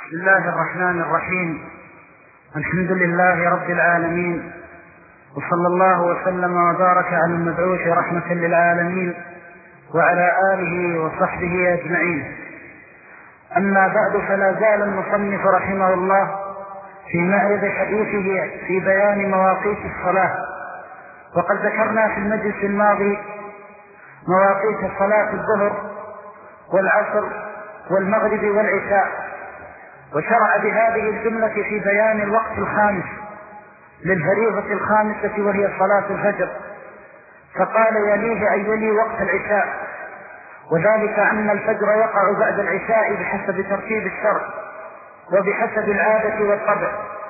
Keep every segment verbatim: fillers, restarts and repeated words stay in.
بسم الله الرحمن الرحيم. الحمد لله رب العالمين، وصلى الله وسلم وبارك على المبعوث رحمة للعالمين وعلى آله وصحبه أجمعين. أما بعد، فلا زال المصنف رحمه الله في معرض حديثه في بيان مواقيت الصلاة، وقد ذكرنا في المجلس الماضي مواقيت صلاة الظهر والعصر والمغرب والعشاء، وشرع بهذه الجملة في بيان الوقت الخامس للفريضة الخامسة وهي صلاة الفجر، فقال يليه أي يلي وقت العشاء، وذلك أن الفجر يقع بعد العشاء بحسب ترتيب الشرع وبحسب العادة والطبع.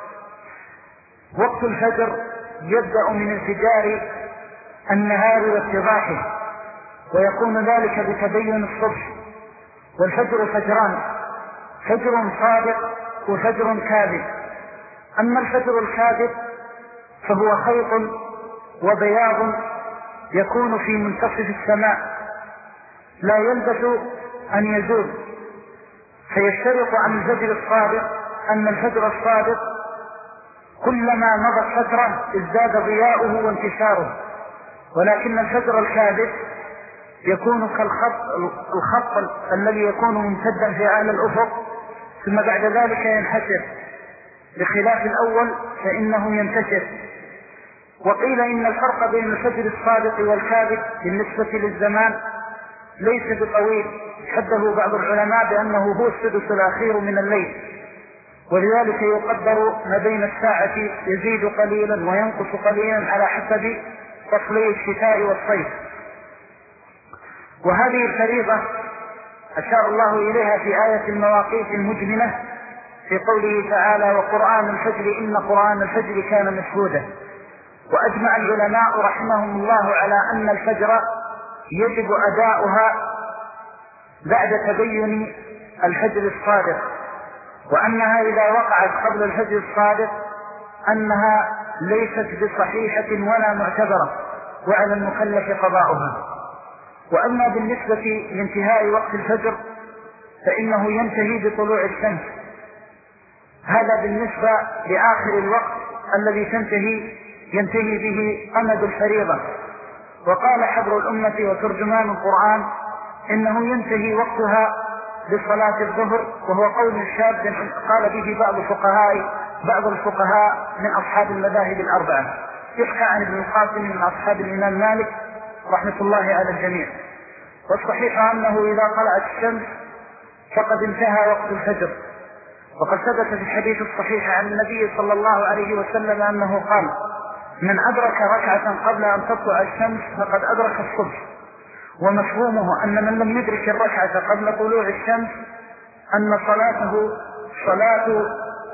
وقت الفجر يبدأ من انفجار النهار واتضاحه، ويكون ذلك بتبين الصبح. والفجر فجران: فجر صادق وفجر كاذب. أما الفجر الكاذب فهو خيط وبياض يكون في منتصف السماء لا يلبث أن يزول، فيشترط عن الفجر الصادق أن الفجر الصادق كلما مضت فترة ازداد ضياؤه وانتشاره، ولكن الفجر الكاذب يكون كالخط الخط الذي يكون ممتدا في أعلى الأفق ثم بعد ذلك ينحسر، بخلاف الأول فإنه ينتشر. وقيل إن الفرق بين الفجر الصادق والكاذب بالنسبة للزمان ليس بطويل، حده بعض العلماء بأنه هو السدس الأخير من الليل، ولذلك يقدر ما بين الساعة يزيد قليلا وينقص قليلا على حسب فصلي الشتاء والصيف. وهذه الفريضة أشار الله إليها في آية المواقيت المجملة في قوله تعالى: وقرآن الفجر إن قرآن الفجر كان مشهودا. وأجمع العلماء رحمهم الله على أن الفجر يجب أداؤها بعد تبين الفجر الصادق، وأنها إذا وقعت قبل الفجر الصادق أنها ليست بصحيحة ولا معتبرة، وعلى المكلف قضاؤها. وأما بالنسبة لانتهاء وقت الفجر فإنه ينتهي بطلوع الشمس، هذا بالنسبة لآخر الوقت الذي تنتهي ينتهي به أمد الفريضة. وقال حبر الأمة وترجمان القرآن إنه ينتهي وقتها بصلاة الظهر، وهو قول شاذ قال به بعض الفقهاء بعض الفقهاء من أصحاب المذاهب الأربعة، يحكى عن ابن القاسم من أصحاب الإمام مالك رحمة الله على الجميع. والصحيح أنه إذا طلعت الشمس فقد انتهى وقت الفجر، وقد ثبت في الحديث الصحيح عن النبي صلى الله عليه وسلم أنه قال: من أدرك ركعة قبل أن تطلع الشمس فقد أدرك الصبح. ومفهومه أن من لم يدرك الركعة قبل طلوع الشمس أن صلاته صلاة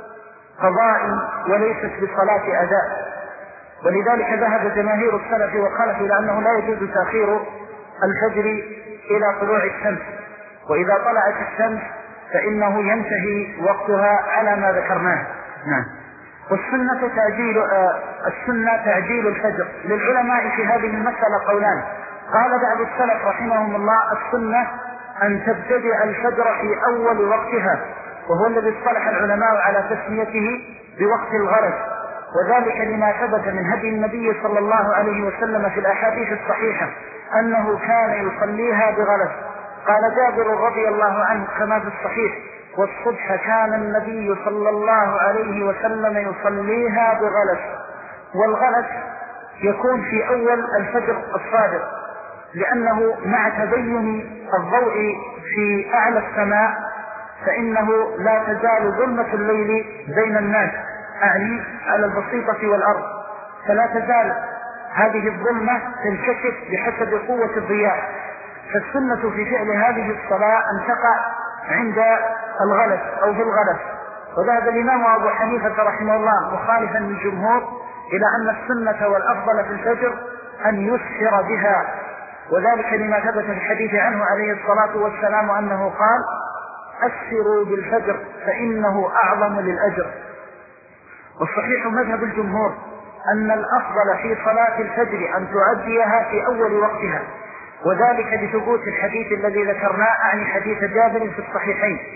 قضاء وليست بصلاة أداء. ولذلك ذهب جماهير السلف والخلف إلى أنه لا يجوز تأخير الفجر إلى طلوع الشمس، وإذا طلعت الشمس فإنه ينتهي وقتها على ما ذكرناه. نعم. والسنة تعجيل آه السنة تعجيل الفجر. للعلماء في هذه المسألة قولان. قال بعض السلف رحمهم الله: السنة أن تبتدئ الفجر في أول وقتها، وهو الذي اصطلح العلماء على تسميته بوقت الغرس، وذلك لما ثبت من هدي النبي صلى الله عليه وسلم في الأحاديث الصحيحة أنه كان يصليها بغلس. قال جابر رضي الله عنه كما في الصحيح: والصبح كان النبي صلى الله عليه وسلم يصليها بغلس. والغلس يكون في أول الفجر الصادق، لأنه مع تبين الضوء في أعلى السماء فإنه لا تزال ظلمة الليل بين الناس، أعني على البسيطة والأرض، فلا تزال هذه الظلمة تنكشف بحسب قوة الضياء. فالسنة في فعل هذه الصلاة أن تقع عند الغلس أو في الغلس. وذهب الإمام أبو حنيفة رحمه الله مخالفا للجمهور إلى أن السنة والأفضل في الفجر أن يسفر بها، وذلك لما ثبت في الحديث عنه عليه الصلاة والسلام أنه قال: أسفروا بالفجر فإنه أعظم للأجر. والصحيح مذهب الجمهور أن الأفضل في صلاة الفجر أن تؤديها في أول وقتها، وذلك بثبوت الحديث الذي ذكرناه عن حديث جابر في الصحيحين.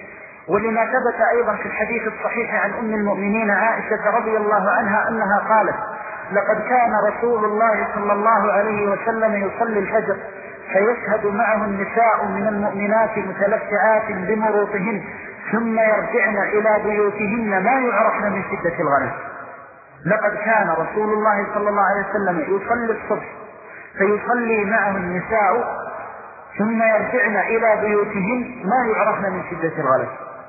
ولما ثبت أيضا في الحديث الصحيح عن أم المؤمنين عائشة رضي الله عنها أنها قالت: لقد كان رسول الله صلى الله عليه وسلم يصلي الفجر فيشهد معه النساء من المؤمنات متلفعات بمروطهن ثم يرجعن إلى بيوتهن ما يعرفن من شدة الغلس. لقد كان رسول الله صلى الله عليه وسلم يصلي الصبح فيصلي معه النساء ثم يرجعن إلى بيوتهن ما يعرفن من شدة الغلس.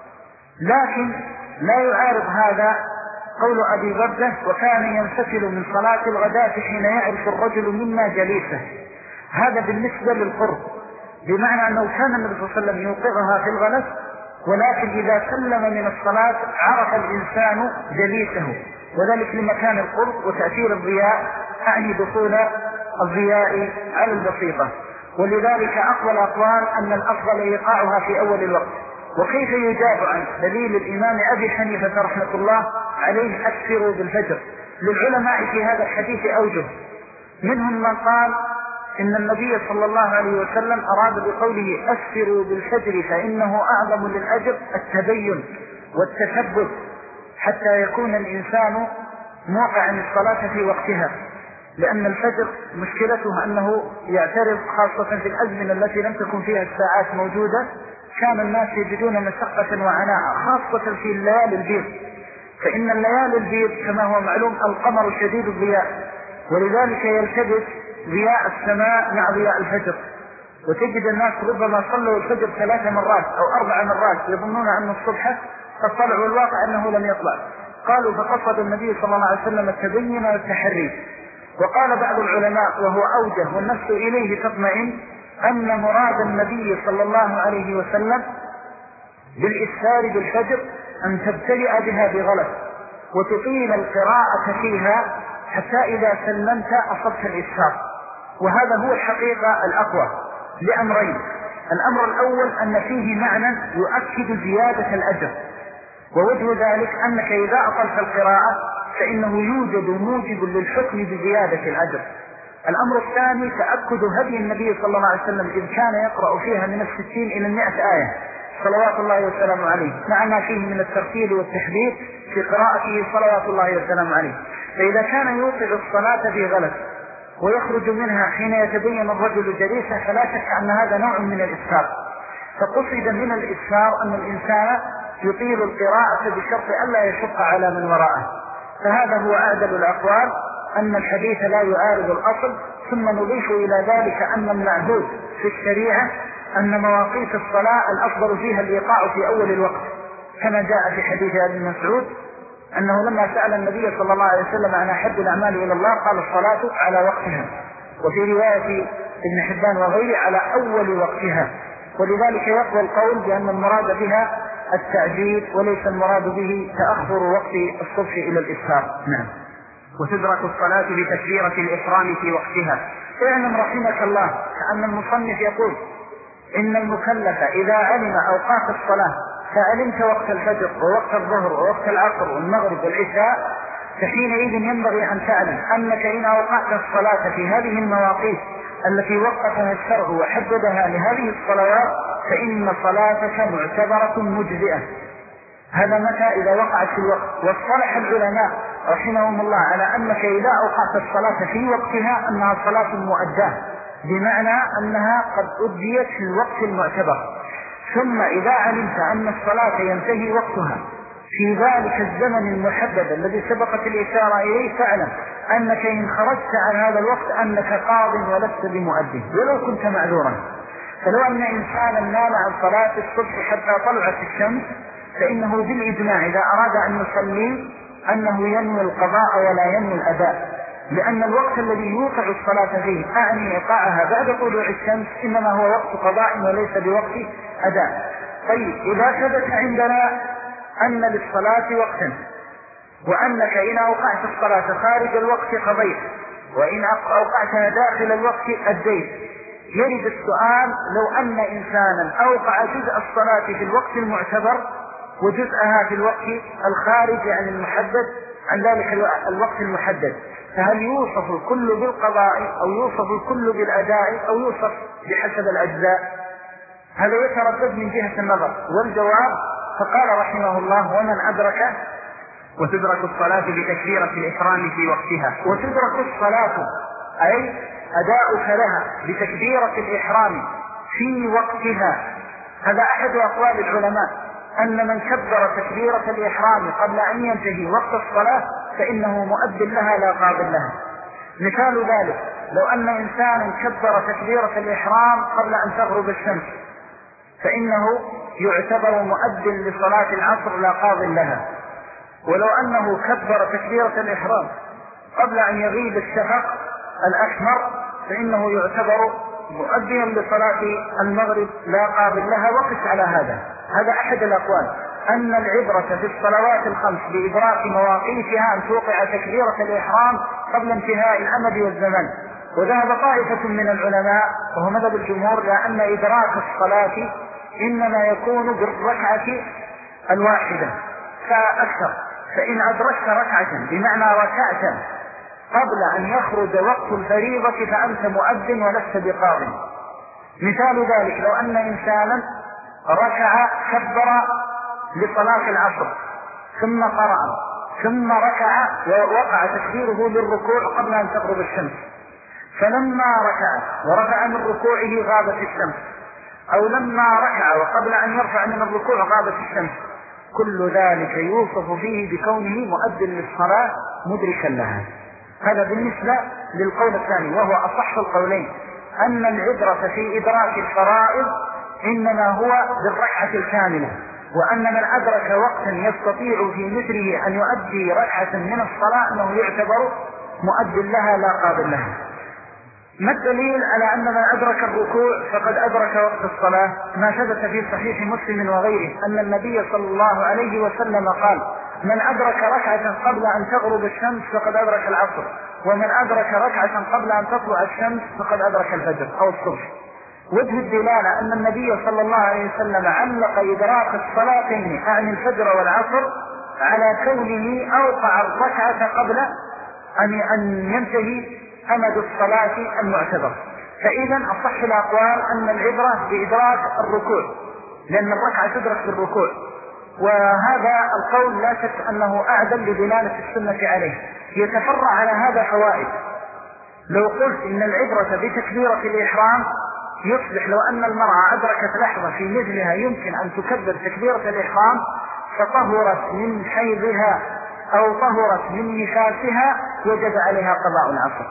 لكن لا يعارض هذا قول أبي بردة: وكان ينفتل من صلاة الغداة حين يعرف الرجل منا جليسه. هذا بالنسبة للقرب، بمعنى أنه كان النبي صلى الله عليه وسلم يوقظها في الغلس، ولكن إذا سلم من الصلاة عرف الإنسان جليسه، وذلك لمكان القرب وتأثير الضياء، أعني دخول الضياء على البسيطة. ولذلك أقوى الأقوال أن الأفضل إيقاعها في أول الوقت. وكيف يجاب عن دليل الإمام أبي حنيفة رحمة الله عليه: أكثروا بالفجر. للعلماء في هذا الحديث أوجه، منهم من قال إن النبي صلى الله عليه وسلم أراد بقوله أكثروا بالفجر فإنه أعظم للأجر التبين والتثبت، حتى يكون الإنسان موقعا الصلاة في وقتها، لأن الفجر مشكلته أنه يعترض خاصة في الأزمنة التي لم تكن فيها الساعات موجودة. كان الناس يجدون مشقة وعناء خاصة في الليالي البيض، فإن الليالي البيض كما هو معلوم القمر شديد الضياء، ولذلك يلتبس ضياء السماء مع ضياء الفجر، وتجد الناس ربما صلوا الفجر ثلاث مرات أو أربع مرات يظنون أن الصبح قد طلع، والواقع أنه لم يطلع. قالوا فقصد النبي صلى الله عليه وسلم التبين والتحري. وقال بعض العلماء وهو أوجه والنفس إليه تطمئن أن مراد النبي صلى الله عليه وسلم بالإسفار بالفجر أن تبتلئ بها بغلط وتطيل القراءة فيها حتى إذا سلمت أصبت الإسفار. وهذا هو الحقيقة الأقوى لأمرين: الأمر الأول أن فيه معنى يؤكد زيادة الأجر، ووجه ذلك أنك إذا أطلت القراءة فإنه يوجد موجب للحكم بزيادة الأجر. الأمر الثاني تأكد هدي النبي صلى الله عليه وسلم إذ كان يقرأ فيها من الستين إلى المئة آية صلوات الله وسلامه عليه، مع ما فيه من الترتيل والتحديد في قراءته صلوات الله وسلامه عليه. فإذا كان يوقع الصلاة في غلط ويخرج منها حين يتبين الرجل جليسه فلا شك أن هذا نوع من الإسفار. فقصد من الإسفار أن الإنسان يطيل القراءة بشرط ألا يشق على من وراءه. فهذا هو أعدل الأقوال، أن الحديث لا يعارض الأصل. ثم نضيف إلى ذلك أن المعهود في الشريعة أن مواقيت الصلاة الأفضل فيها الإيقاع في أول الوقت، كما جاء في حديث ابن مسعود أنه لما سأل النبي صلى الله عليه وسلم عن أحب الأعمال إلى الله قال الصلاة على وقتها، وفي رواية ابن حبان وغيره على أول وقتها. ولذلك يقوى القول بأن المراد بها التعجيل وليس المراد به تأخر وقت الصبح إلى الإسفار. نعم. وتدرك الصلاة بتكبيرة الإحرام في وقتها. اعلم رحمك الله أن المصنف يقول إن المكلف إذا علم أوقات الصلاة فعلمت وقت الفجر ووقت الظهر ووقت العصر والمغرب والعشاء، فحينئذ ينبغي أن تعلم أنك إن أوقعت الصلاة في هذه المواقيت التي وقفها الشرع وحددها لهذه الصلوات فإن صلاتك معتبرة مجزئة. هذا متى؟ إذا وقعت في الوقت. واصطلح العلماء رحمهم الله على أنك إذا أوقعت الصلاة في وقتها أنها صلاة مؤداة، بمعنى أنها قد أديت في الوقت المعتبر. ثم إذا علمت أن الصلاة ينتهي وقتها في ذلك الزمن المحدد الذي سبقت الإشارة إليه، فاعلم أنك إن خرجت عن هذا الوقت أنك قاض ولست بمؤدي ولو كنت معذورا. فلو أن إنسانا نام عن صلاة الصبح حتى طلعت الشمس فإنه بالإجماع إذا أراد أن يصلي أنه ينوي القضاء ولا ينوي الأداء، لأن الوقت الذي يوقع الصلاة فيه أعني إيقاعها بعد طلوع الشمس إنما هو وقت قضاء وليس بوقت أداء. طيب إذا ثبت عندنا أن للصلاة وقتا وأنك إن أوقعت الصلاة خارج الوقت قضيت وإن أوقعتها داخل الوقت أديت، يرد السؤال لو أن إنسانا أوقع جزء الصلاة في الوقت المعتبر وجزءها في الوقت الخارج عن المحدد عن ذلك الوقت المحدد، فهل يوصف الكل بالقضاء أو يوصف الكل بالأداء أو يوصف بحسب الأجزاء؟ هذا يتردد من جهة النظر، والجواب فقال رحمه الله: ومن أدرك وتدرك الصلاة بتكبيرة الإحرام في وقتها. وتدرك الصلاة أي أداؤك لها بتكبيرة الإحرام في وقتها. هذا أحد أقوال العلماء، أن من كبر تكبيرة الإحرام قبل أن ينتهي وقت الصلاة فإنه مؤد لها لا قابل لها. مثال ذلك: لو أن إنسانا كبر تكبيرة الإحرام قبل أن تغرب الشمس فإنه يعتبر مؤد لصلاة العصر لا قابل لها. ولو أنه كبر تكبيرة الإحرام قبل أن يغيب الشفق الأحمر فإنه يعتبر مؤديا لصلاة المغرب لا قابل لها. وقف على هذا. هذا أحد الأقوال، أن العبرة في الصلوات الخمس بإدراك مواقيتها أن توقع تكبيرة الإحرام قبل انتهاء الأمد والزمن. وذهب طائفة من العلماء وهو مذهب الجمهور لأن إدراك الصلاة إنما يكون بالركعة الواحدة فأكثر. فإن أدركت ركعة بمعنى ركعة قبل أن يخرج وقت الفريضة فأنت مؤذن ولست بقاض. مثال ذلك: لو أن إنسانا ركع كبر لصلاة العصر ثم قرأ ثم ركع ووقع تكبيره للركوع قبل أن تغرب الشمس، فلما ركع ورفع من ركوعه غابت الشمس، أو لما ركع وقبل أن يرفع من الركوع غابت الشمس، كل ذلك يوصف فيه بكونه مؤذن للصلاة مدركا لها. هذا بالنسبة للقول الثاني، وهو أصح القولين، أن العبرة في إدراك الفرائض إنما هو بالركعة الكاملة، وأن من أدرك وقتا يستطيع في مثله أن يؤدي ركعة من الصلاة أنه يعتبر مؤذن لها لا قابل لها. ما الدليل على أن من أدرك الركوع فقد أدرك وقت الصلاة؟ ما ثبت في صحيح مسلم وغيره أن النبي صلى الله عليه وسلم قال: من أدرك ركعة قبل أن تغرب الشمس فقد أدرك العصر، ومن أدرك ركعة قبل أن تطلع الشمس فقد أدرك الفجر أو الصبح. وجه الدلالة أن النبي صلى الله عليه وسلم علق إدراك الصلاتين عن الفجر والعصر على كونه أوقع الركعة قبل أن ينتهي أمد الصلاة المعتبر. فإذا أصح الأقوال أن العبرة بإدراك الركوع، لأن الركعة تدرك بالركوع، وهذا القول لا شك أنه أعدل لدلالة السنة عليه. يتفرع على هذا فوائد. لو قلت إن العبرة بتكبيرة الإحرام يصبح لو أن المرأة أدركت لحظة في مثلها يمكن أن تكبر تكبيرة الإحرام فطهرت من حيضها أو طهرت من نفاسها وجب عليها قضاء العصر.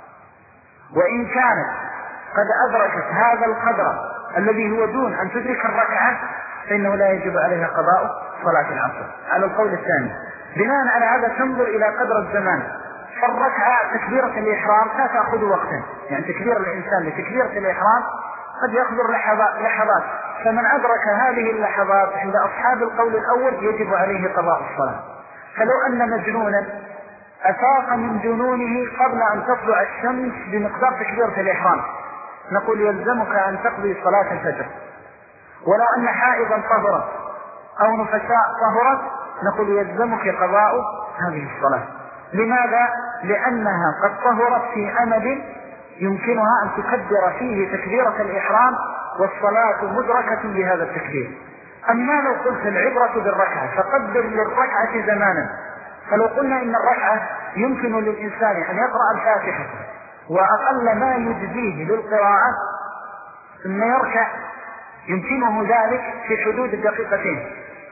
وإن كانت قد أدركت هذا القدر الذي هو دون أن تدرك الركعة فإنه لا يجب عليها قضاء صلاة العصر على القول الثاني. بناء على هذا تنظر إلى قدر الزمان، فالركعة تكبيرة الإحرام لا تأخذ وقتا، يعني تكبير الإنسان لتكبيرة الإحرام قد يحضر لحظات، فمن أدرك هذه اللحظات عند أصحاب القول الأول يجب عليه قضاء الصلاة. فلو أن مجنونا أفاق من جنونه قبل أن تطلع الشمس بمقدار تكبيرة الإحرام نقول يلزمك أن تقضي صلاة الفجر. ولو أن حائضا طهرت أو نفساء طهرت نقول يلزمك قضاء هذه الصلاة. لماذا؟ لأنها قد طهرت في أمد يمكنها أن تكبر فيه تكبيرة الإحرام والصلاة مدركة بهذا التكبير. أما لو قلت العبرة بالركعة فقدر للركعة زمانا، فلو قلنا إن الركعة يمكن للإنسان أن يقرأ الفاتحة وأقل ما يجزيه للقراءة ثم يركع يمكنه ذلك في حدود الدقيقتين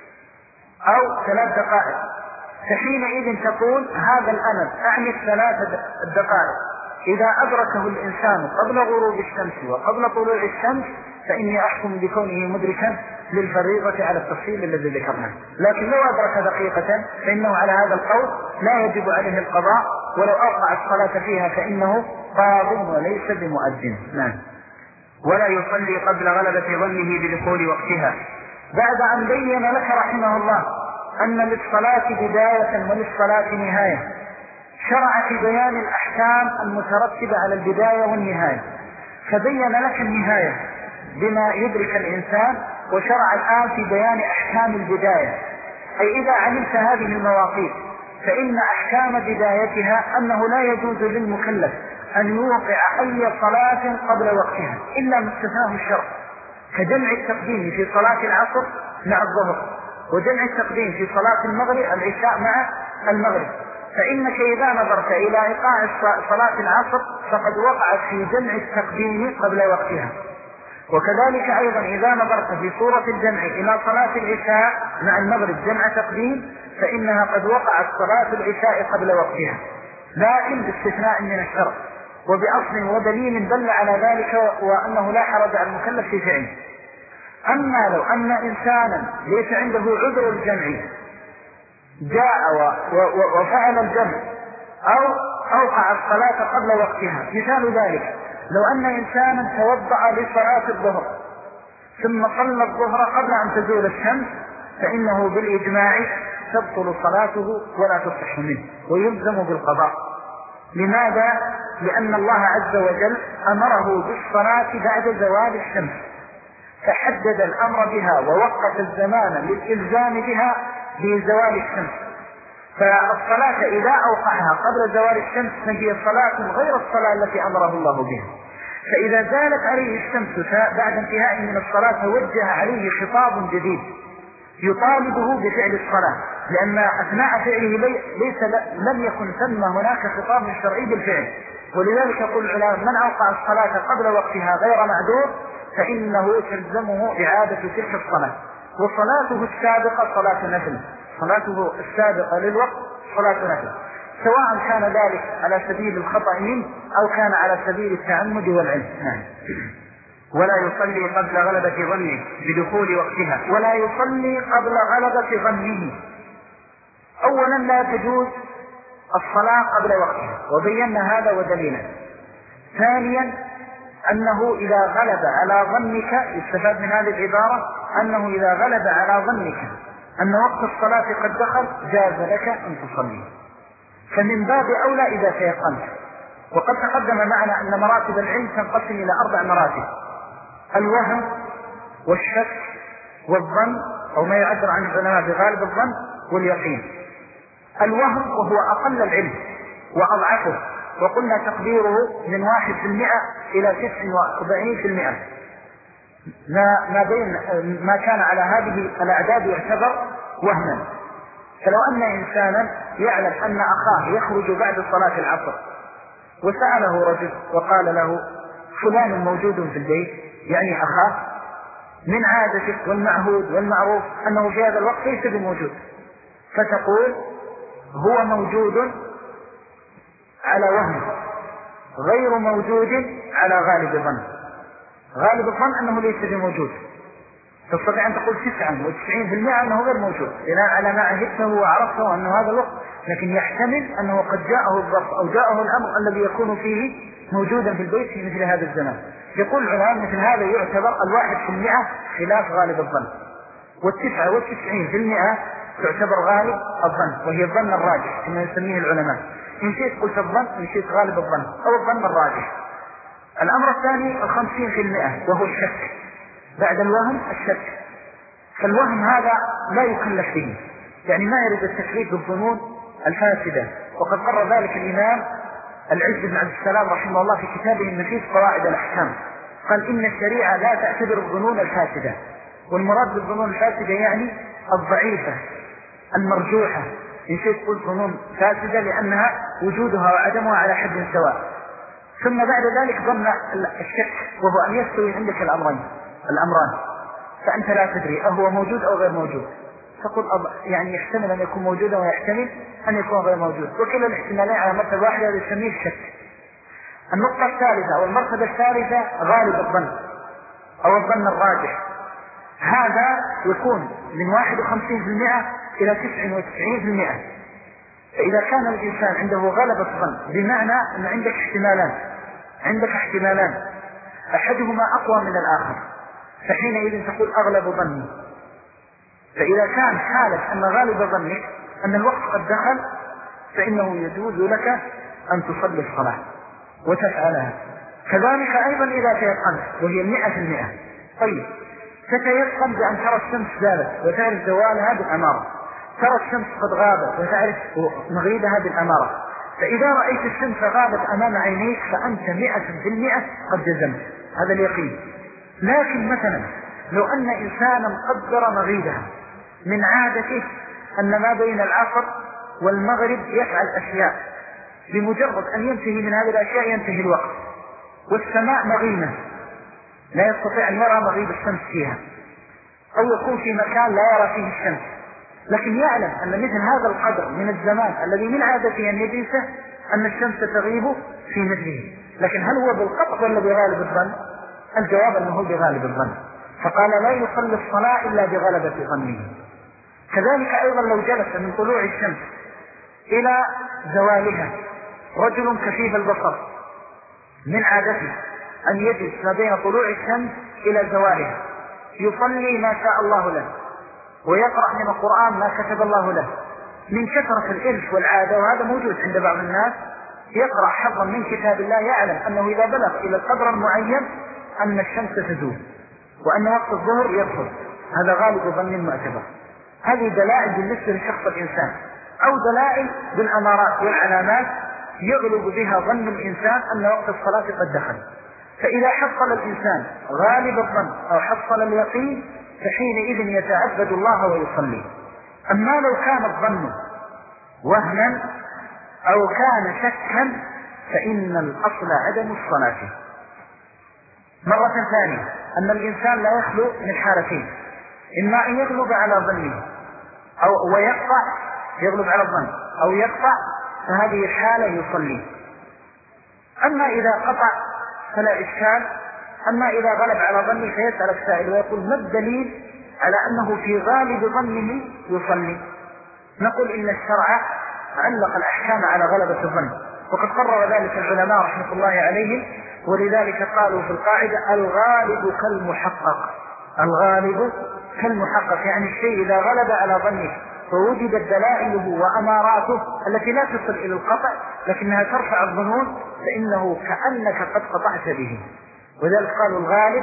أو ثلاث دقائق، فحينئذ تقول هذا الأمد أعني الثلاث الدقائق إذا أدركه الإنسان قبل غروب الشمس وقبل طلوع الشمس فإني أحكم بكونه مدركا للفريضة على التفصيل الذي ذكرناه. لكن لو أدرك دقيقة فإنه على هذا القول لا يجب عليه القضاء، ولو أوقع الصلاة فيها فإنه قاض وليس بمؤذن. نعم. ولا يصلي قبل غلبة ظنه بدخول وقتها. بعد أن بين لك رحمه الله أن للصلاة بداية وللصلاة نهاية، شرع في بيان الأحكام المترتبة على البداية والنهاية، فبين لك النهاية بما يدرك الإنسان، وشرع الآن في بيان أحكام البداية. أي إذا علمت هذه المواقيت فإن أحكام بدايتها أنه لا يجوز للمكلف أن يوقع أي صلاة قبل وقتها إلا ما استثناه الشرع، كجمع التقديم في صلاة العصر مع الظهر، وجمع التقديم في صلاة المغرب العشاء مع المغرب. فإنك إذا نظرت إلى إيقاع صلاة العصر فقد وقعت في جمع التقديم قبل وقتها. وكذلك أيضا إذا نظرت في صورة الجمع إلى صلاة العشاء مع المغرب جمع تقديم فإنها قد وقعت صلاة العشاء قبل وقتها، لكن باستثناء من الشرع وبأصل ودليل دل على ذلك، وأنه لا حرج على المكلف في فعله. أما لو أن إنسانا ليس عنده عذر الجمع جاء وفعل الجمع أو أوقع الصلاة قبل وقتها، مثال ذلك لو أن إنسانا توضأ لصلاة الظهر ثم صلى الظهر قبل أن تزول الشمس فإنه بالإجماع تبطل صلاته ولا تصح منه ويلزم بالقضاء. لماذا؟ لأن الله عز وجل أمره بالصلاة بعد زوال الشمس، فحدد الأمر بها ووقف الزمان للإلزام بها بزوال الشمس. فالصلاة إذا أوقعها قبل زوال الشمس فهي صلاة غير الصلاة التي أمره الله بها. فإذا زالت عليه الشمس بعد انتهاء من الصلاة توجه عليه خطاب جديد يطالبه بفعل الصلاة، لأن أثناء فعله ليس لم يكن ثم هناك خطاب شرعي بالفعل. ولذلك يقول العلماء من أوقع الصلاة قبل وقتها غير معذور فإنه تلزمه إعادة تلك الصلاة. وصلاته السابقة صلاة نفل، صلاته السابقة للوقت صلاة نفل، سواء كان ذلك على سبيل الخطأ منه أو كان على سبيل التعمد والعلم. نعم. ولا يصلي قبل غلبة ظنه بدخول وقتها. ولا يصلي قبل غلبة ظنه. أولا لا تجوز الصلاة قبل وقتها وبينا هذا ودليلا. ثانيا أنه إذا غلب على ظنك، يستفاد من هذه العبارة أنه إذا غلب على ظنك أن وقت الصلاة قد دخل جاز لك أن تصلي، فمن باب أولى إذا تيقنت. وقد تقدم معنا أن مراتب العلم تنقسم إلى أربع مراتب: الوهم والشك والظن، أو ما يعبر عن العلماء بغالب الظن، واليقين. الوهم وهو أقل العلم وأضعفه، وقلنا تقديره من واحد في المئة إلى تسع وأربعين في المئة، ما بين ما كان على هذه الأعداد يعتبر وهما. فلو أن إنسانا يعلم أن أخاه يخرج بعد صلاة العصر وسأله رجل وقال له فلان موجود في البيت، يعني أخاه من عادته والمعهود والمعروف أنه في هذا الوقت ليس بموجود، فتقول هو موجود على وهم غير موجود على غالب الظن. غالب الظن أنه ليس بموجود، تستطيع أن تقول تسعة وتسعين في المئة أنه غير موجود بناء على ما عهدته وعرفته أنه هذا الوقت، لكن يحتمل أنه قد جاءه الظرف أو جاءه الأمر الذي يكون فيه موجودا في البيت في مثل هذا الزمان. يقول العلماء مثل هذا يعتبر الواحد في المئة خلاف غالب الظن، والتسعة والتسعين في المئة تعتبر غالب الظن، وهي الظن الراجح كما يسميه العلماء. إن شئت قلت الظن، إن شئت غالب الظن أو الظن الراجح. الأمر الثاني الخمسين في المئة وهو الشك، بعد الوهم الشك. فالوهم هذا لا يكلف به، يعني ما يريد التكليف بالظنون الفاسدة. وقد قرر ذلك الإمام العز بن عبد السلام رحمه الله في كتابه النفيس قواعد الأحكام، قال إن الشريعة لا تعتبر الظنون الفاسدة، والمراد بالظنون الفاسدة يعني الضعيفة المرجوحة. إن شئت قلت ظنون فاسدة لأنها وجودها وعدمها على حد سواء. ثم بعد ذلك ظن الشك، وهو أن يستوي عندك الأمرين الأمران، فأنت لا تدري أهو موجود أو غير موجود، تقول يعني يحتمل أن يكون موجودا ويحتمل أن يكون غير موجود، وكلا الاحتمالين على مرتبة واحدة يسميه الشك. النقطة الثالثة أو المرتبة الثالثة غالب الظن أو الظن الراجح، هذا يكون من واحد وخمسين في المئة إلى تسعين وتسعين في المئة. فإذا كان الإنسان عنده غلبة الظن بمعنى أن عندك احتمالان عندك احتمالان أحدهما أقوى من الآخر، فحينئذ تقول أغلب ظني. فإذا كان حالك أن غالب ظنك أن الوقت قد دخل فإنه يجوز لك أن تصلي الصلاة وتفعلها. كذلك أيضا إذا تيقنت وهي المئة في المئة. طيب تتيقن بأن ترى الشمس زالت وتعرف زوالها بالأمارة، ترى الشمس قد غابت وتعرف مغيبها بالأمارة. فإذا رأيت الشمس غابت أمام عينيك فأنت مئة في المئة قد جزمت، هذا اليقين. لكن مثلا لو أن إنسانا قدر مغيبها من عادته أن ما بين العصر والمغرب يفعل أشياء، بمجرد أن ينتهي من هذه الأشياء ينتهي الوقت، والسماء مغيمة لا يستطيع أن يرى مغيب الشمس فيها، أو يكون في مكان لا يرى فيه الشمس، لكن يعلم أن مثل هذا القدر من الزمان الذي من عادته أن يجلسه أن الشمس تغيب في مثله. لكن هل هو بالقطع ولا بغالب الظن؟ الجواب أنه هو بغالب الظن، فقال لا يصلي الصلاة إلا بغلبة ظنه. كذلك أيضا لو جلس من طلوع الشمس إلى زوالها رجل كثيف البصر من عادته أن يجلس ما بين طلوع الشمس إلى زوالها يصلي ما شاء الله له ويقرأ من القرآن ما كتب الله له، من كثرة الإلف والعادة، وهذا موجود عند بعض الناس، يقرأ حظا من كتاب الله يعلم أنه إذا بلغ إلى القدر المعين أن الشمس تزول وأن وقت الظهر يدخل، هذا غالب ظن معتبر. هذه دلائل بالنسبة لشخص الإنسان، أو دلائل بالأمارات والعلامات يغلب بها ظن الإنسان أن وقت الصلاة قد دخل. فإذا حصل الإنسان غالب الظن أو حصل اليقين فحينئذ يتعبد الله ويصلي. أما لو كان الظن وهما أو كان شكا فإن الأصل عدم الصلاة. مرة ثانية أن الإنسان لا يخلو من حالتين، إما أن يغلب على ظنه أو ويقطع، يغلب على الظن أو يقطع، فهذه الحالة يصلي. أما إذا قطع فلا إشكال، أما إذا غلب على ظنه فيسأل السائل ويقول ما الدليل على أنه في غالب ظنه يصلي؟ نقول إن الشرع علق الأحكام على غلبة الظن، وقد قرر ذلك العلماء رحمة الله عليهم، ولذلك قالوا في القاعدة الغالب كالمحقق. الغالب كالمحقق يعني الشيء إذا غلب على ظنه فوجدت دلائله وأماراته التي لا تصل إلى القطع لكنها ترفع الظنون فإنه كأنك قد قطعت به. وذلك قالوا الغالب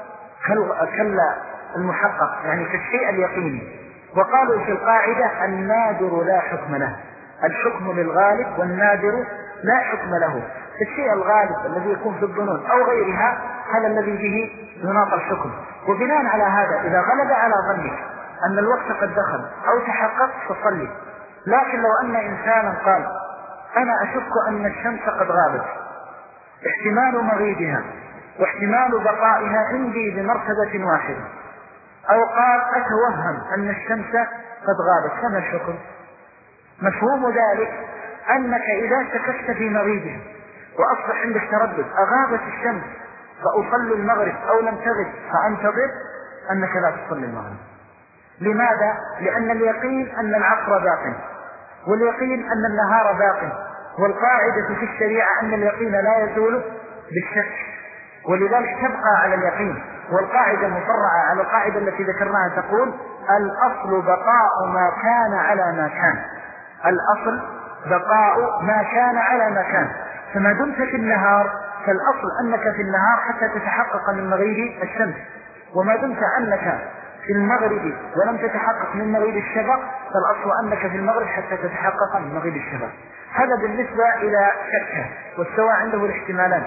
كالمحقق يعني كالشيء اليقيني. وقالوا في القاعدة النادر لا حكم له، الحكم للغالب والنادر لا حكم له. الشيء الغالب الذي يكون في الظنون أو غيرها هذا الذي به يناط الحكم. وبناء على هذا إذا غلب على ظنك أن الوقت قد دخل أو تحقق فصلي. لكن لو أن إنسانا قال أنا أشك أن الشمس قد غابت، احتمال مغيبها واحتمال بقائها عندي بمرتبة واحدة، أو قال أتوهم أن الشمس قد غابت، فما الحكم؟ مفهوم ذلك أنك إذا شككت في مغيبها وأصبح عندك تردد أغابت الشمس فأصلي المغرب أو لم تغب فأنتظر، أنك لا تصلي المغرب. لماذا؟ لأن اليقين أن العصر باق، واليقين أن النهار باق، والقاعدة في الشريعة أن اليقين لا يزول بالشك، ولذلك تبقى على اليقين. والقاعدة مفرعة على القاعدة التي ذكرناها تقول الأصل بقاء ما كان على ما كان، الأصل بقاء ما كان على ما كان. فما دمت في النهار فالأصل أنك في النهار حتى تتحقق من مغيب الشمس، وما دمت أنك في المغرب ولم تتحقق من مغيب الشفق فالأصل أنك في المغرب حتى تتحقق من مغيب الشفق. هذا بالنسبة إلى شكه، والسواء عنده الاحتمالان.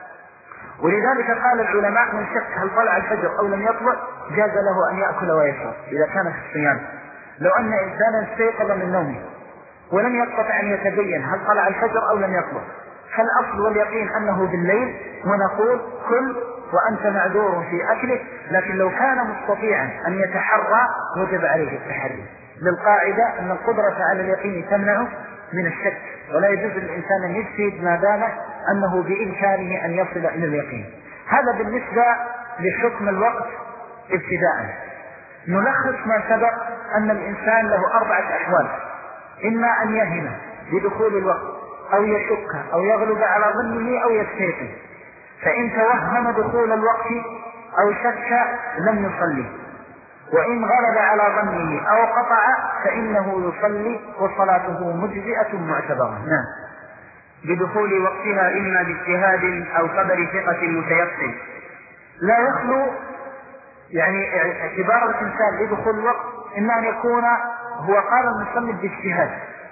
ولذلك قال العلماء من شك هل طلع الفجر أو لم يطلع جاز له أن يأكل ويشرب إذا كان في الصيام. لو أن إنسانا استيقظ من نومه ولم يستطع أن يتبين هل طلع الفجر أو لم يطلع، فالأصل واليقين أنه بالليل، ونقول كل وأنت معذور في أكله. لكن لو كان مستطيعا أن يتحرى وجب عليه التحري، للقاعدة أن القدرة على اليقين تمنع من الشك، ولا يجوز للإنسان أن يجتهد ما دام أنه بإمكانه أن يصل إلى اليقين. هذا بالنسبة لحكم الوقت ابتداء. نلخص ما سبق أن الإنسان له أربعة أحوال: إما أن يهم بدخول الوقت أو يشك أو يغلب على ظنه أو يستيقن. فإن توهم دخول الوقت أو شك لم يصلي، وإن غلب على ظنه أو قطع فإنه يصلي وصلاته مجزئة معتبرة. نعم. بدخول وقتها إما باجتهاد أو خبر ثقة متيقن. لا يخلو يعني اعتبار الإنسان بدخول الوقت إما أن يكون هو قال المصنف باجتهاد.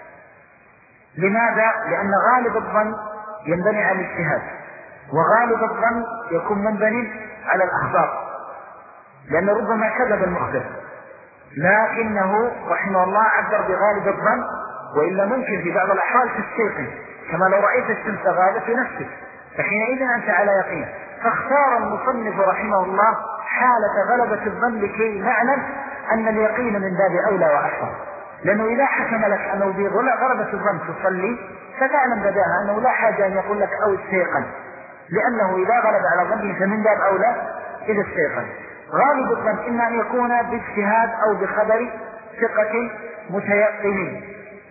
لماذا؟ لأن غالب الظن ينبني على الاجتهاد، وغالب الظن يكون منبني على الأخبار، لأن ربما كذب المخبر. لكنه رحمه الله عبر بغالب الظن، وإلا ممكن في بعض الأحوال تستيقن، كما لو رأيت الشمس غابت في نفسك فحينئذ أنت على يقين. فاختار المصنف رحمه الله حالة غلبة الظن لكي نعلم أن اليقين من باب أولى وأحسن، لأنه إذا حكم لك أنه بغلبة الظن تصلي فتعلم بداها أنه لا حاجة أن يقول لك أو استيقن، لأنه إذا غلب على ظنه فمن باب أولى إذا استيقن. غالب الظن إما أن يكون باجتهاد أو بخبر ثقة متيقن.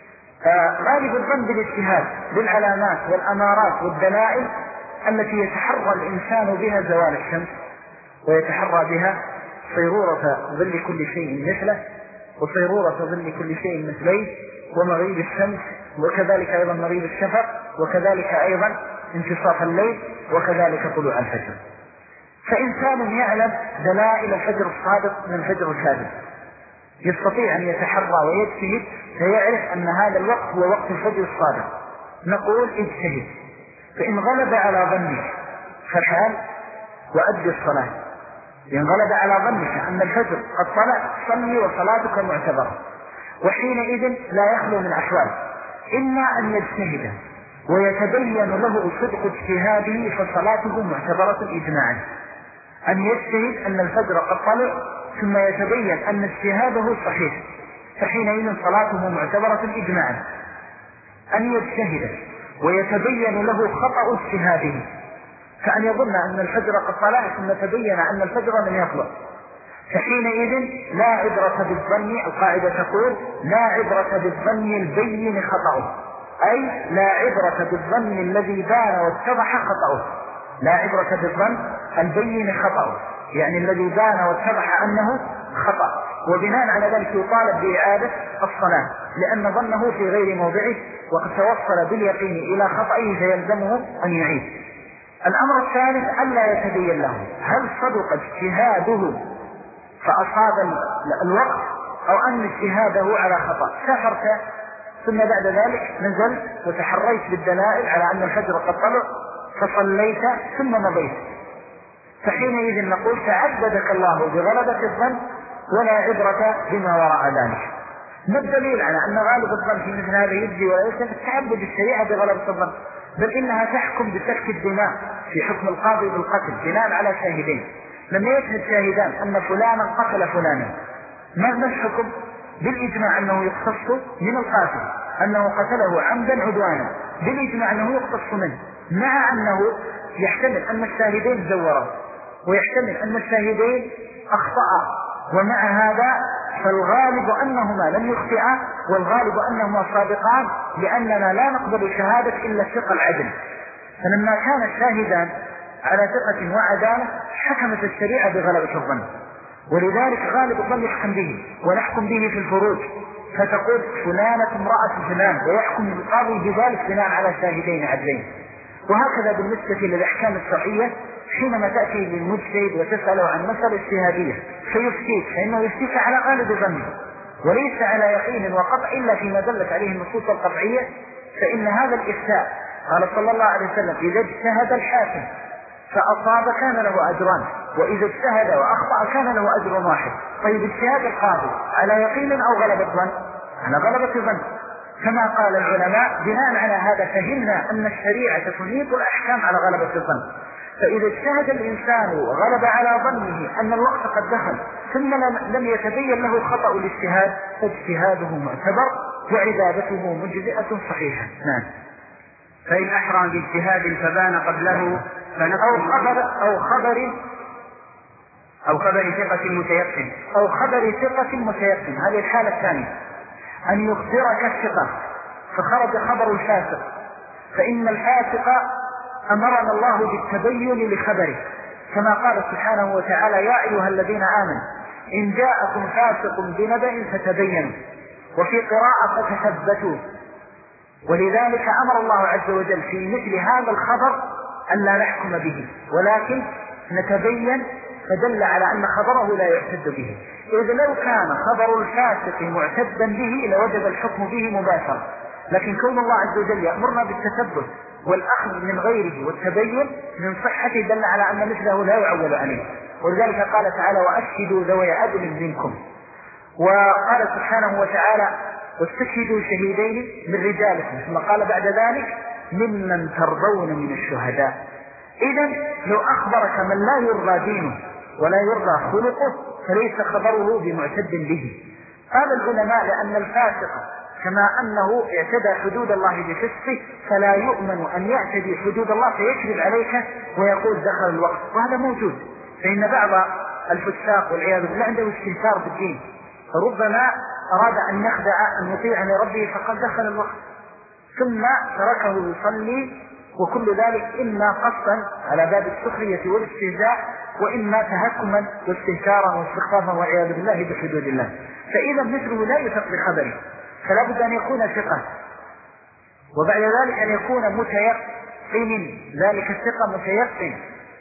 غالب الظن بالاجتهاد بالعلامات والأمارات والدلائل التي يتحرى الإنسان بها زوال الشمس، ويتحرى بها صيرورة ظل كل شيء مثله، وصيرورة ظل كل شيء مثليه، ومغيب الشمس، وكذلك أيضا مغيب الشفق، وكذلك أيضا انتصاف الليل، وكذلك طلوع الفجر. فإنسان يعلم دلائل الفجر الصادق من الفجر الكاذب يستطيع أن يتحرى ويجتهد فيعرف أن هذا الوقت هو وقت الفجر الصادق، نقول اجتهد. فإن غلب على ظنك فالحال وأدي الصلاة. إن غلب على ظنك أن الفجر قد طلع صلي وصلاتك معتبرة. وحينئذ لا يخلو من أحوال، إما أن يجتهد ويتبين له صدق اجتهاده فصلاته معتبرة إجماعا، أن يجتهد أن الفجر قد طلع ثم يتبين أن اجتهاده صحيح فحينئذ صلاته معتبرة إجماعا. أن يجتهد ويتبين له خطأ اجتهاده، كأن يظن أن الفجر قد طلع ثم تبين أن الفجر لم يطلع، فحينئذ لا عبرة بالظن. القاعدة تقول لا عبرة بالظن البين خطأه، أي لا عبرة بالظن الذي بان واتضح خطأه. لا عبرة بالظن البين خطأه، يعني الذي بان واتضح أنه خطأ، وبناء على ذلك يطالب بإعادة الصلاة لأن ظنه في غير موضعه وقد توصل باليقين إلى خطئه فيلزمه أن يعيد. الأمر الثالث ألا يتبين له هل صدق اجتهاده فأصاب الوقت أو أن اجتهاده على خطأ. سافرت ثم بعد ذلك نزلت وتحريت بالدلائل على أن الفجر قد طلع فصليت ثم مضيت، فحينئذ نقول تعبدك الله بغلبة الظن ولا عبرة بما وراء ذلك. ما الدليل على أن غالب الظن في مثل هذا يجزي وليس تعبد الشريعة بغلبة الظن؟ بل إنها تحكم بسفك الدماء في حكم القاضي بالقتل بناء على شاهدين. لما يشهد شاهدان أن فلانا قتل فلانا، ماذا الحكم؟ بالإجماع أنه يقتص من القاتل، أنه قتله عمدا عدوانا، بالإجماع أنه يقتص منه، مع أنه يحتمل أن الشاهدين زوروا ويحتمل أن الشاهدين أخطأ، ومع هذا فالغالب أنهما لم يخطئا والغالب أنهما صادقان، لأننا لا نقبل شهادة إلا الثقة العدل. فلما كان الشاهدان على ثقة وعدالة حكمت الشريعة بغلبة الظن، ولذلك غالب الظن يحكم به ونحكم به في الفروج، فتقول فلانة امرأة فلان ويحكم القاضي بذلك بناء على شاهدين عدلين. وهكذا بالنسبة للأحكام الشرعية حينما تأتي للمجتهد وتسأله عن مسألة اجتهادية فيفتيك، فإنه يفتيك على غالب ظنه وليس على يقين وقطع إلا فيما دلت عليه النصوص القطعية. فإن هذا الإفتاء قال صلى الله عليه وسلم إذا اجتهد الحاكم فأصاب كان له أجران، وإذا اجتهد وأخطأ كان له أجر واحد. طيب اجتهاد القاضي على يقين أو غلبة ظن؟ على غلبة ظن، كما قال العلماء. بناء على هذا فهمنا أن الشريعة تنيط الأحكام على غلبة الظن. فإذا اجتهد الإنسان وغلب على ظنه أن الوقت قد دخل ثم لم يتبين له خطأ الاجتهاد فاجتهاده معتبر وعبادته مجزئة صحيحة. نعم. فإن أحرم باجتهاد فبان قبله أو خبر أو خبر أو خبر ثقة متيقن أو خبر ثقة متيقن هذه الحالة الثانية، أن يخبرك الثقة فخرج خبر الفاسق، فإن الفاسق أمرنا الله بالتبين لخبره كما قال سبحانه وتعالى يا أيها الذين آمنوا إن جاءكم فاسق بنبأ فتبينوا، وفي قراءة فتثبتوا. ولذلك أمر الله عز وجل في مثل هذا الخبر أن لا نحكم به ولكن نتبين، فدل على أن خبره لا يعتد به. إذا لو كان خبر الفاسق معتدا به لوجب الحكم به مباشرة، لكن كون الله عز وجل يأمرنا بالتثبت والأخذ من غيره والتبين من صحته دل على أن مثله لا يعول عليه. ولذلك قال تعالى وأشهدوا ذوي عدل منكم. وقال سبحانه وتعالى واستشهدوا شهيدين من رجالكم، ثم قال بعد ذلك ممن ترضون من الشهداء. إذن لو أخبرك من لا يرضى دينه ولا يرضى خلقه فليس خبره بمعتد به. قال العلماء لأن الفاسق كما أنه اعتدى حدود الله بفسقه فلا يؤمن أن يعتدي حدود الله فيكذب عليك ويقول دخل الوقت، وهذا موجود. فإن بعض الفساق والعياذ بالله عنده استهتار بالدين، فربما أراد أن يخدع أن يطيع لربه فقد دخل الوقت ثم تركه يصلي، وكل ذلك إما قصدا على باب السخرية والاستهزاء وإما تهكما واستهتارا واستخفافا والعياذ بالله بحدود الله. فإذا مثله لا يثق بخبره، فلا بد أن يكون ثقة، وبعد ذلك أن يكون متيقن، ذلك الثقة متيقن.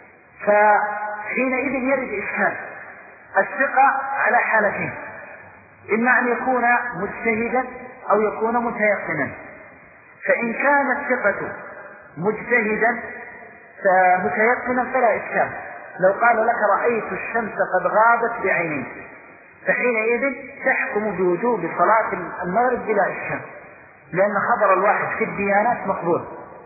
فحينئذ يرد إشكال. الثقة على حالتين، إما أن يكون مجتهدا أو يكون متيقنا. فإن كان الثقة مجتهدا فمتيقنا فلا إشكال. لو قال لك رأيت الشمس قد غابت بعيني فحينئذ تحكم بوجوب صلاة المغرب بلا إشكال، لأن خبر الواحد في الديانات مقبول.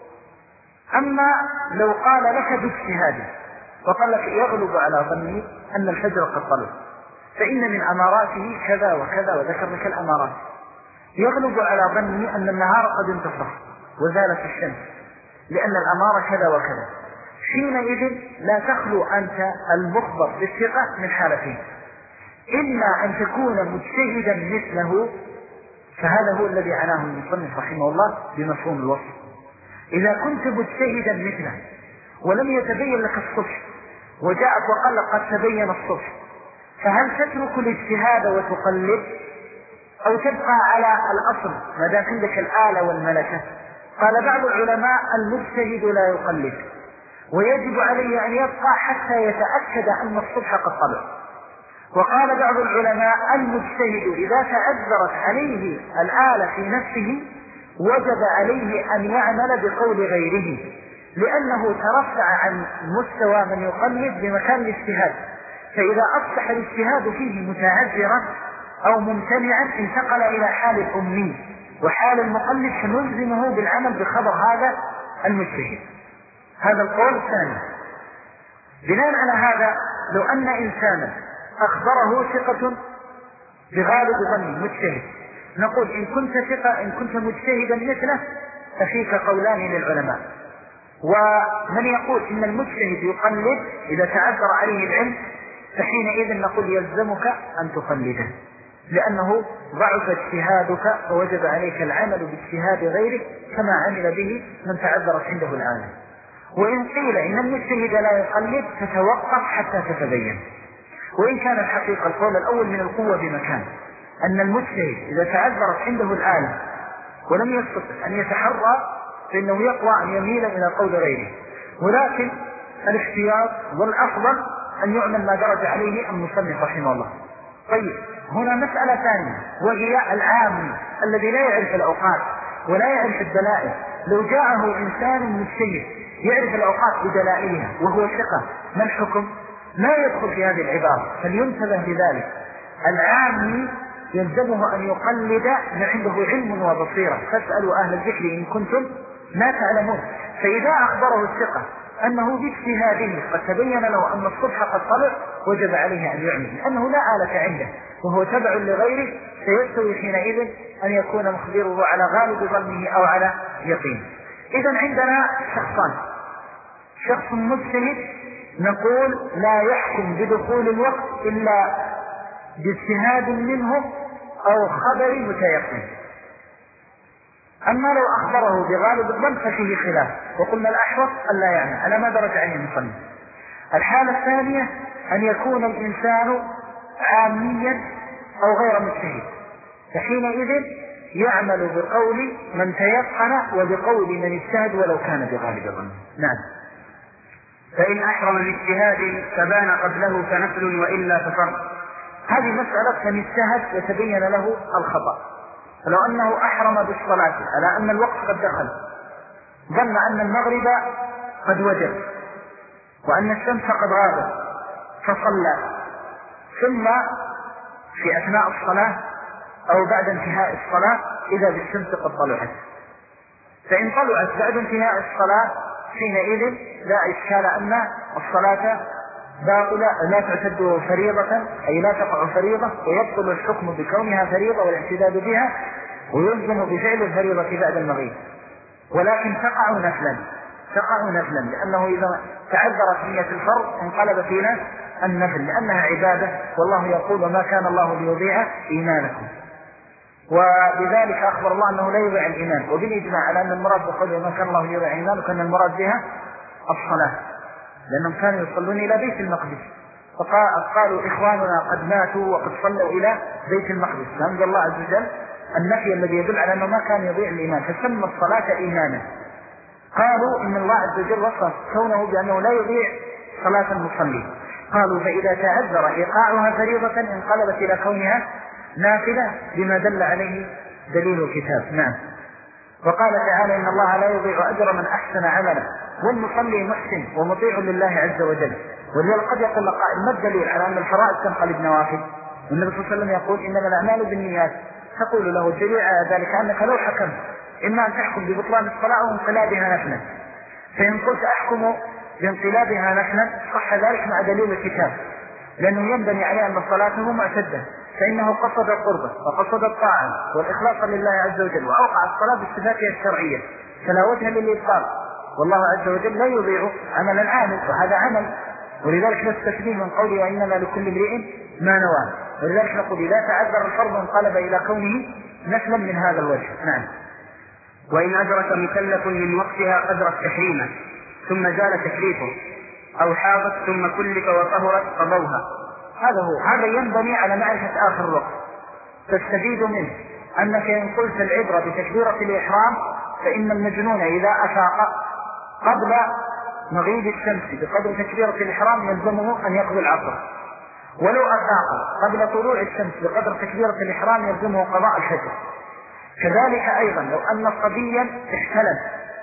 أما لو قال لك باجتهاده وقال لك يغلب على ظني أن الفجر قد طلع، فإن من أماراته كذا وكذا وذكر لك الأمارات، يغلب على ظني أن النهار قد انتصف وزالت الشمس لأن الأمارة كذا وكذا، حينئذ لا تخلو أنت المخبر بالثقة من حالتين، إما أن تكون مجتهدا مثله، فهذا هو الذي عناه المصنف رحمه الله بمفهوم الوصف. إذا كنت مجتهدا مثله ولم يتبين لك الصبح وجاءت وقال لك قد تبين الصبح، فهل تترك الاجتهاد وتقلد أو تبقى على الأصل ما دام عندك الآلة والملكة؟ قال بعض العلماء المجتهد لا يقلد، ويجب عليه أن يبقى حتى يتأكد أن الصبح قد طلع. وقال بعض العلماء المجتهد إذا تعذرت عليه الآلة في نفسه وجب عليه أن يعمل بقول غيره، لأنه ترفع عن مستوى من يقلد بمكان الاجتهاد، فإذا أصبح الاجتهاد فيه متعذرا أو ممتنعا انتقل إلى حال الأمي وحال المقلد، فنلزمه بالعمل بخبر هذا المجتهد. هذا القول الثاني. بناء على هذا لو أن إنسانا أخبره ثقة بغالب ظني مجتهد، نقول إن كنت ثقة إن كنت مجتهدا مثله ففيك قولان للعلماء. ومن يقول إن المجتهد يقلد إذا تعذر عليه العلم فحينئذ نقول يلزمك أن تقلده، لأنه ضعف اجتهادك ووجب عليك العمل باجتهاد غيرك كما عمل به من تعذرت عنده العالم. وإن قيل إن المجتهد لا يقلد فتوقف حتى تتبين. وإن كان الحقيقة القول الأول من القوة بمكان، أن المجتهد إذا تعذرت عنده العالم ولم يستطع أن يتحرى فإنه يقوى أن يميل إلى قول غيره، ولكن الاختيار والأفضل أن يعمل ما درج عليه المصنف رحمه الله. طيب هنا مسألة ثانية وهي العام الذي لا يعرف الأوقات ولا يعرف الدلائل. لو جاءه إنسان مجتهد يعرف الأوقات بدلائلها وهو ثقة، ما الحكم؟ لا يدخل في هذه العبارة، فلينتبه لذلك. العام يلزمه أن يقلد من عنده علم وبصيرة، فاسألوا أهل الذكر إن كنتم لا تعلمون. فإذا أخبره الثقة أنه باجتهاده قد تبين له أن الصبح قد طلع وجب عليه أن يعمل، لأنه لا آلة عنده وهو تبع لغيره، فيستوي حينئذ أن يكون مخبره على غالب ظنه أو على يقين. إذن عندنا شخصان، شخص مجتهد نقول لا يحكم بدخول الوقت إلا باجتهاد منه أو خبر متيقن. أما لو أخبره بغالب الظن ففيه خلاف، وقلنا الأحوط ألا يعمل على ما درج عليه المصنف. الحالة الثانية أن يكون الإنسان عاميا أو غير مجتهد، فحينئذ يعمل بقول من تيقن وبقول من اجتهد ولو كان بغالب الظن. نعم. فإن أحرم باجتهاد فبان قبله فنفل وإلا ففرض. هذه مسألة من اجتهد وتبين له الخطأ، فلو أنه أحرم بالصلاة على أن الوقت قد دخل، ظن أن المغرب قد وجب وأن الشمس قد غابت فصلى، ثم في أثناء الصلاة أو بعد انتهاء الصلاة إذا بالشمس قد طلعت. فإن طلعت بعد انتهاء الصلاة حينئذ لا إشكال أن الصلاة باطلة لا تعتد فريضة، أي لا تقع فريضة، ويبطل الحكم بكونها فريضة والاعتداد بها، ويلزم بفعل الفريضة بعد المغيب، ولكن تقع نفلا تقع نفلا لأنه إذا تعذرت نية الفرض انقلبت إلى النفل، لأنها عبادة، والله يقول وما كان الله ليضيع إيمانكم. وبذلك أخبر الله أنه لا يضيع الإيمان، وبالإجماع على أن المراد بقوله وما كان الله ليضيع إيمانكم أن المراد بها الصلاة، لأنهم كانوا يصلون إلى بيت المقدس، فقالوا إخواننا قد ماتوا وقد صلوا إلى بيت المقدس، فأنزل الله عز وجل النفي الذي يدل على أنه ما كان يضيع الإيمان، فسمى الصلاة إيمانا. قالوا إن الله عز وجل وصف كونه بأنه لا يضيع صلاة المصلي. قالوا فإذا تعذر إيقاعها فريضة انقلبت إلى كونها نافلة بما دل عليه دليل الكتاب. نعم. وقال تعالى إن الله لا يضيع أجر من أحسن عملا، والمصلي محسن ومطيع لله عز وجل. ولذلك قد يقول قائل ما الدليل على أن الفرائض تنقلب نوافل؟ والنبي صلى الله عليه وسلم يقول إنما الأعمال بالنيات. تقول له الدليل على ذلك أنك لو حكمت إما أن تحكم ببطلان الصلاة أو انقلابها نفلا، فإن قلت أحكم بانقلابها نفلا صح ذلك مع دليل الكتاب، لأنه ينبني عليه أن صلاته معتدة، فإنه قصد القربة وقصد الطاعة والإخلاص لله عز وجل، وأوقع الصلاة بصفاتها الشرعية، فلا وجه للإبطال، والله عز وجل لا يضيع عمل العامل، وهذا عمل. ولذلك نستفيد من قوله وإنما لكل امرئ ما نوى، ولذلك نقول إذا تعذر الفرض انقلب إلى كونه نفلا من هذا الوجه. نعم. وإن أدرك مكلف من وقتها قدر التحريم ثم زال تكليفه أو حاضت ثم كلف وطهرت قضوها. هذا هو، هذا ينبني على معرفة آخر الوقت، تستفيد منه أنك إن قلت العبرة بتكبيرة الإحرام فإن المجنون إذا أفاق قبل مغيب الشمس بقدر تكبيرة الإحرام يلزمه أن يقضي العصر، ولو أفاق قبل طلوع الشمس بقدر تكبيرة الإحرام يلزمه قضاء الفجر. كذلك أيضا لو أن صبيا احتلم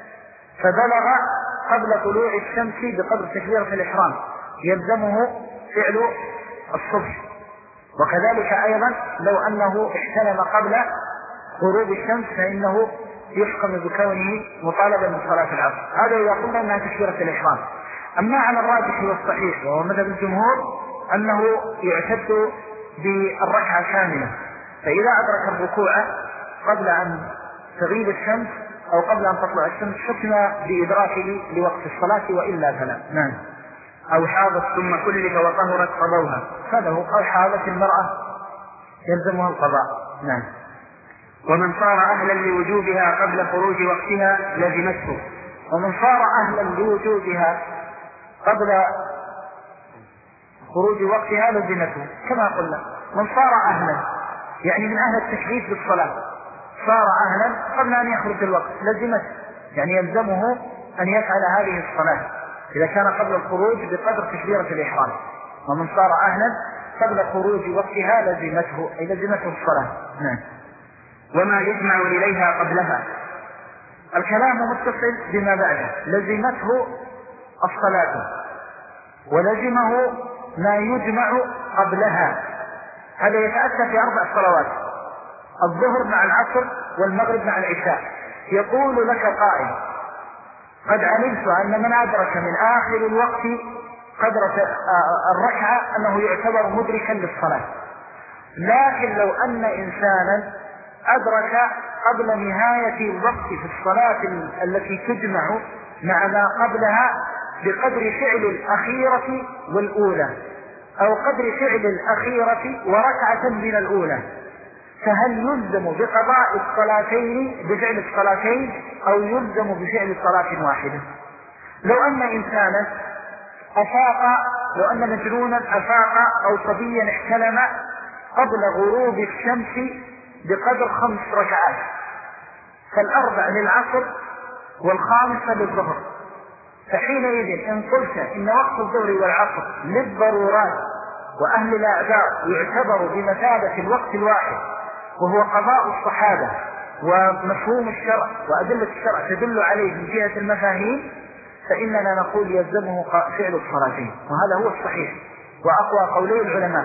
فبلغ قبل طلوع الشمس بقدر تكبيرة الإحرام يلزمه فعل الصبح. وكذلك أيضا لو أنه احتلم قبل غروب الشمس فإنه يحكم بكونه مطالبا من صلاة العصر. هذا إذا قلنا أنها تكبيرة الإحرام. أما على الراجح والصحيح وهو مذهب الجمهور أنه يعتد بالركعة كاملة، فإذا أدرك الركوع قبل أن تغيب الشمس أو قبل أن تطلع الشمس حكم بإدراكه لوقت الصلاة، وإلا فلا. نعم. أو حاضت ثم كلف وطهرت قضوها. هذا هو. أو حاضت المرأة يلزمها القضاء. نعم. ومن صار أهلا لوجوبها قبل خروج وقتها لزمته. ومن صار أهلا لوجوبها قبل خروج وقتها لزمته، كما قلنا من صار أهلا يعني من أهل التكليف بالصلاة، صار أهلا قبل أن يخرج الوقت لزمته، يعني يلزمه أن يفعل هذه الصلاة إذا كان قبل الخروج بقدر تكبيرة الإحرام. ومن صار أهلا قبل خروج وقتها لزمته أي لزمته الصلاة. نعم. وما يجمع إليها قبلها. الكلام متصل بما بعده. لزمته الصلاة ولزمه ما يجمع قبلها. هذا يتأتى في أربع صلوات: الظهر مع العصر والمغرب مع العشاء. يقول لك قائل قد علمت أن من أدرك من آخر الوقت قدر الركعة أنه يعتبر مدركا للصلاة، لكن لو أن إنسانا أدرك قبل نهاية الوقت في الصلاة التي تجمع مع ما قبلها بقدر فعل الأخيرة والأولى أو قدر فعل الأخيرة وركعة من الأولى، فهل يلزم بقضاء الصلاتين بفعل الصلاتين أو يلزم بفعل صلاة واحدة؟ لو أن إنسانا أفاق، لو أن مجنونا أفاق أو صبيا احتلم قبل غروب الشمس بقدر خمس ركعات، فالأربع للعصر والخامسة للظهر، فحينئذ إن قلت إن وقت الظهر والعصر للضرورات وأهل الأعذار يعتبر بمثابة الوقت الواحد وهو قضاء الصحابة ومفهوم الشرع وأدلة الشرع تدل عليه من جهة المفاهيم، فإننا نقول يلزمه فعل الصلاتين، وهذا هو الصحيح وأقوى قولي العلماء.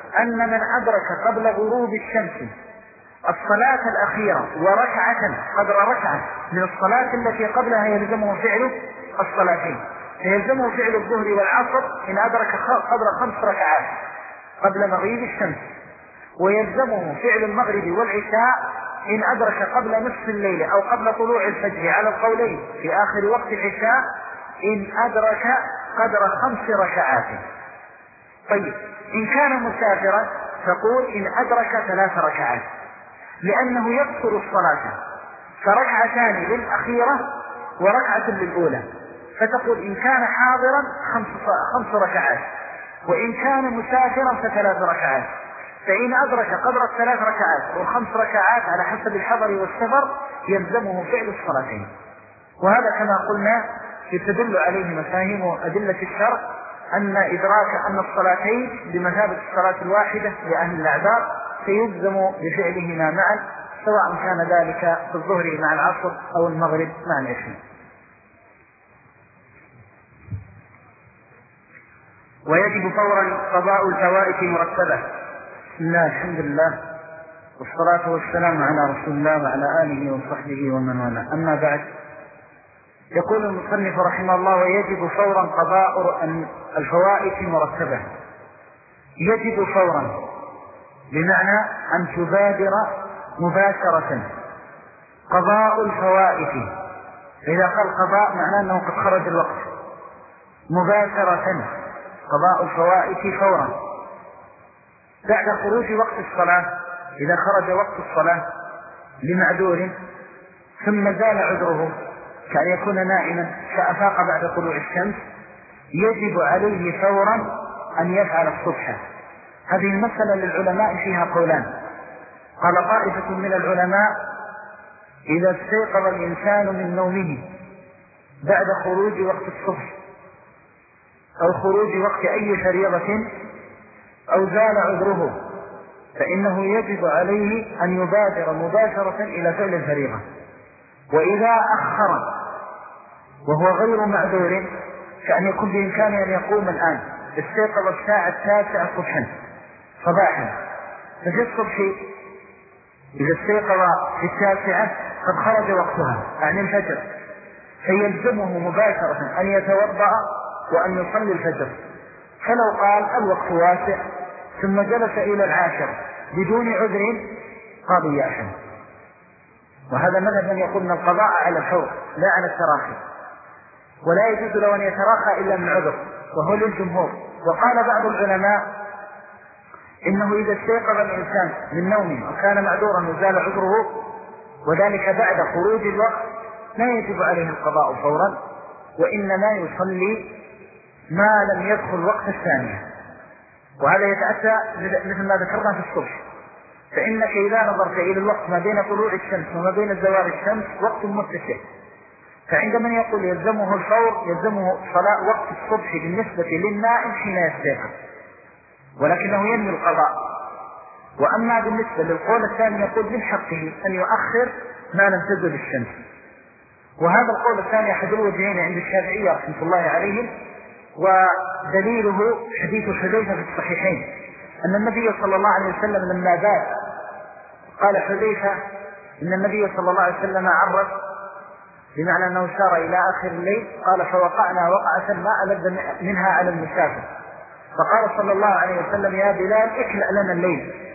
أن من أدرك قبل غروب الشمس الصلاة الأخيرة وركعة قدر ركعة من الصلاة التي قبلها يلزمه فعل الصلاتين، فيلزمه فعل الظهر والعصر إن أدرك قدر خمس ركعات قبل مغيب الشمس، ويلزمه فعل المغرب والعشاء إن أدرك قبل نصف الليل أو قبل طلوع الفجر على القولين في آخر وقت العشاء إن أدرك قدر خمس ركعات. طيب إن كان مسافرا تقول إن أدرك ثلاث ركعات، لأنه يقصر الصلاة فركعتان للأخيرة وركعة للأولى، فتقول إن كان حاضرا خمس, خمس ركعات، وإن كان مسافرا فثلاث ركعات. فإن أدرك قدر الثلاث ركعات والخمس ركعات على حسب الحضر والسفر يلزمه فعل الصلاتين. وهذا كما قلنا يتدل عليه مفاهيم أدلة الشرع أن إدراك أن الصلاتين بمثابة الصلاة الواحدة لأهل الأعذار سيلزم بفعلهما معا، سواء كان ذلك في الظهر مع العصر أو المغرب مع العشاء. ويجب فورا قضاء الفوائت مرتبة. بسم الله الحمد لله والصلاة والسلام على رسول الله وعلى آله وصحبه ومن والاه. أما بعد، يقول المصنف رحمه الله: ويجب فورا قضاء الفوائت مرتبة. يجب فورا بمعنى أن تبادر مباشرة قضاء الفوائت. إذا قال قضاء معناه أنه قد خرج الوقت. مباشرة قضاء الفوائت فورا بعد خروج وقت الصلاة. إذا خرج وقت الصلاة لمعذور ثم زال عذره كأن يكون نائما فأفاق بعد طلوع الشمس، يجب عليه فورا أن يفعل الصبح. هذه المسألة للعلماء فيها قولان. قال طائفة من العلماء: إذا استيقظ الإنسان من نومه بعد خروج وقت الصبح أو خروج وقت أي فريضة أو زال عذره فإنه يجب عليه أن يبادر مباشرة إلى فعل الفريضة. وإذا أخر وهو غير معذور كأن يكون بإمكانه أن يقوم الآن، استيقظ الساعة التاسعة صبحا صباحا، ففي الصبح إذا استيقظ في التاسعة قد خرج وقتها عن الفجر، فيلزمه مباشرة أن يتوضأ وأن يصلي الفجر. فلو قال الوقت واسع ثم جلس إلى العاشر بدون عذر قاضي يأثم. وهذا مذهب من يقول أن القضاء على الفور لا على التراخي، ولا يجوز له أن يتراخى إلا من عذر، وهو للجمهور. وقال بعض العلماء إنه إذا استيقظ الإنسان من نومه وكان معذورا وزال عذره وذلك بعد خروج الوقت لا يجب عليه القضاء فورا، وإنما يصلي ما لم يدخل وقت الثانية. وهذا يتأتى مثل ما ذكرنا في الصبح، فإنك إذا نظرت إلى الوقت ما بين طلوع الشمس وما بين زوال الشمس وقت متسع، فعندما يقول يلزمه الفور يلزمه صلاة وقت الصبح بالنسبة للنائم حين يستيقظ، ولكنه ينوي القضاء. وأما بالنسبة للقول الثاني يقول من حقه أن يؤخر ما لم تزل الشمس. وهذا القول الثاني أحد الوجهين عند الشافعية رحمة الله عليهم، ودليله حديث حذيفة في الصحيحين أن النبي صلى الله عليه وسلم لما بات قال حذيفة إن النبي صلى الله عليه وسلم عرف، بمعنى أنه سار إلى آخر الليل، قال فوقعنا وقعة ما ألذ منها على المسافر، فقال صلى الله عليه وسلم: يا بلال اكلأ لنا الليل.